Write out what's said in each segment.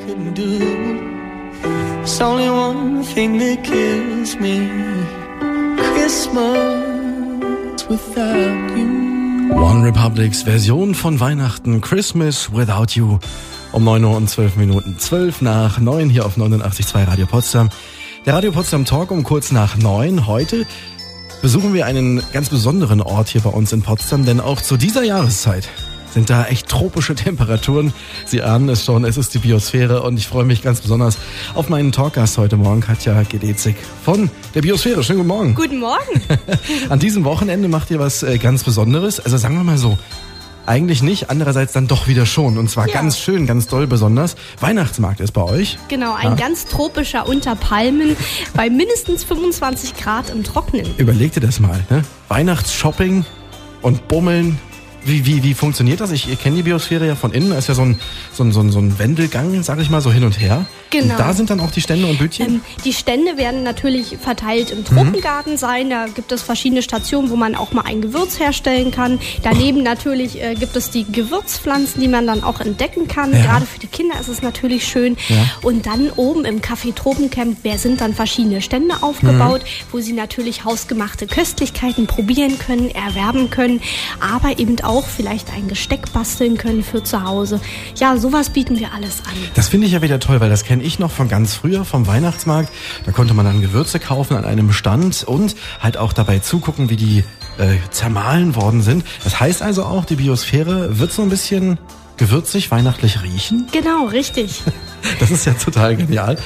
couldn't do. There's only one thing that kills me. Christmas without you. One Republics Version von Weihnachten, Christmas Without You. Um 9 Uhr und 12 Minuten, 12 nach 9 hier auf 89.2 Radio Potsdam. Der Radio Potsdam Talk um kurz nach 9. Heute besuchen wir einen ganz besonderen Ort hier bei uns in Potsdam, denn auch zu dieser Jahreszeit sind da echt tropische Temperaturen. Sie ahnen es schon, es ist die Biosphäre und ich freue mich ganz besonders auf meinen Talkgast heute Morgen, Katja Gedezig von der Biosphäre. Schönen guten Morgen. Guten Morgen. An diesem Wochenende macht ihr was ganz Besonderes. Also sagen wir mal so, eigentlich nicht, andererseits dann doch wieder schon. Und zwar ganz schön, ganz doll besonders. Weihnachtsmarkt ist bei euch. Genau, ein ganz tropischer unter Palmen bei mindestens 25 Grad im Trocknen. Überleg dir das mal, ne? Weihnachtsshopping und Bummeln. Wie funktioniert das? Ich kenne die Biosphäre ja von innen. Da ist ja so ein Wendelgang, sag ich mal, so hin und her. Genau. Und da sind dann auch die Stände und Bütchen? Die Stände werden natürlich verteilt im Tropengarten sein. Da gibt es verschiedene Stationen, wo man auch mal ein Gewürz herstellen kann. Daneben natürlich gibt es die Gewürzpflanzen, die man dann auch entdecken kann. Ja. Gerade für die Kinder ist es natürlich schön. Ja. Und dann oben im Café Tropencamp sind dann verschiedene Stände aufgebaut, wo sie natürlich hausgemachte Köstlichkeiten probieren können, erwerben können, aber eben auch vielleicht ein Gesteck basteln können für zu Hause. Ja, sowas bieten wir alles an. Das finde ich ja wieder toll, weil das kenne ich noch von ganz früher, vom Weihnachtsmarkt. Da konnte man dann Gewürze kaufen an einem Stand und halt auch dabei zugucken, wie die zermahlen worden sind. Das heißt also auch, die Biosphäre wird so ein bisschen gewürzig, weihnachtlich riechen? Genau, richtig. Das ist ja total genial.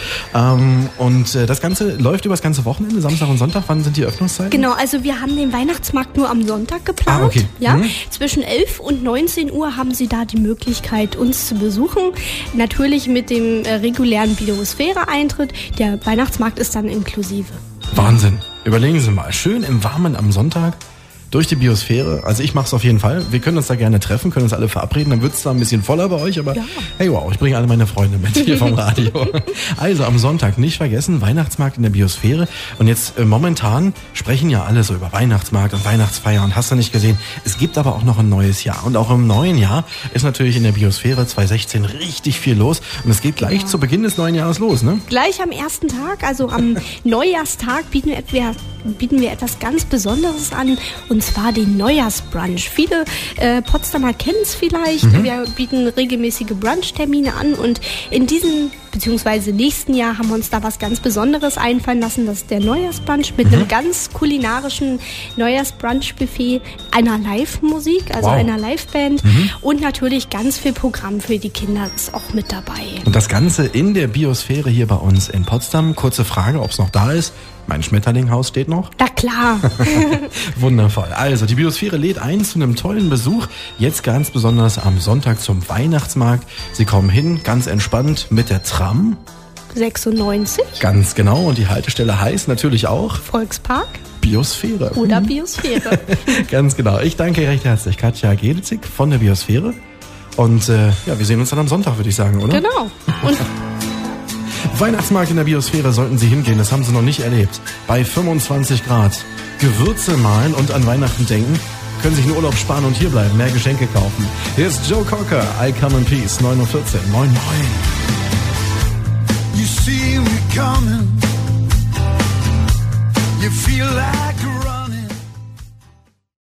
Und das Ganze läuft über das ganze Wochenende, Samstag und Sonntag. Wann sind die Öffnungszeiten? Genau, also wir haben den Weihnachtsmarkt nur am Sonntag geplant. Ah, okay. Ja? Zwischen 11 und 19 Uhr haben Sie da die Möglichkeit, uns zu besuchen. Natürlich mit dem regulären Biosphäre-Eintritt. Der Weihnachtsmarkt ist dann inklusive. Wahnsinn. Überlegen Sie mal. Schön im Warmen am Sonntag. Durch die Biosphäre. Also ich mache es auf jeden Fall. Wir können uns da gerne treffen, können uns alle verabreden. Dann wird es zwar ein bisschen voller bei euch, aber hey wow, ich bringe alle meine Freunde mit hier vom Radio. Also am Sonntag nicht vergessen, Weihnachtsmarkt in der Biosphäre. Und jetzt momentan sprechen ja alle so über Weihnachtsmarkt und Weihnachtsfeier und hast du nicht gesehen. Es gibt aber auch noch ein neues Jahr. Und auch im neuen Jahr ist natürlich in der Biosphäre 2016 richtig viel los. Und es geht gleich zu Beginn des neuen Jahres los, ne? Gleich am ersten Tag, also am Neujahrstag, bieten wir etwas ganz Besonderes an. Und zwar den Neujahrsbrunch. Viele Potsdamer kennen es vielleicht. Wir bieten regelmäßige Brunchtermine an und in diesem bzw. nächsten Jahr haben wir uns da was ganz Besonderes einfallen lassen. Das ist der Neujahrsbrunch mit einem ganz kulinarischen Neujahrsbrunch-Buffet, einer Live-Musik, also einer Liveband und natürlich ganz viel Programm für die Kinder ist auch mit dabei. Und das Ganze in der Biosphäre hier bei uns in Potsdam. Kurze Frage, ob es noch da ist. Mein Schmetterlinghaus steht noch? Na klar. Wundervoll. Also, die Biosphäre lädt ein zu einem tollen Besuch. Jetzt ganz besonders am Sonntag zum Weihnachtsmarkt. Sie kommen hin, ganz entspannt mit der Tram. 96. Ganz genau. Und die Haltestelle heißt natürlich auch Volkspark. Biosphäre. Oder Biosphäre. Ganz genau. Ich danke recht herzlich Katja Gedezig von der Biosphäre. Und wir sehen uns dann am Sonntag, würde ich sagen, oder? Genau. Und Weihnachtsmarkt in der Biosphäre sollten Sie hingehen, das haben Sie noch nicht erlebt. Bei 25 Grad. Gewürze mahlen und an Weihnachten denken. Können sich einen Urlaub sparen und hierbleiben, mehr Geschenke kaufen. Hier ist Joe Cocker, I Come in Peace, 9:14 Uhr. Moin, moin. You see me coming. You feel like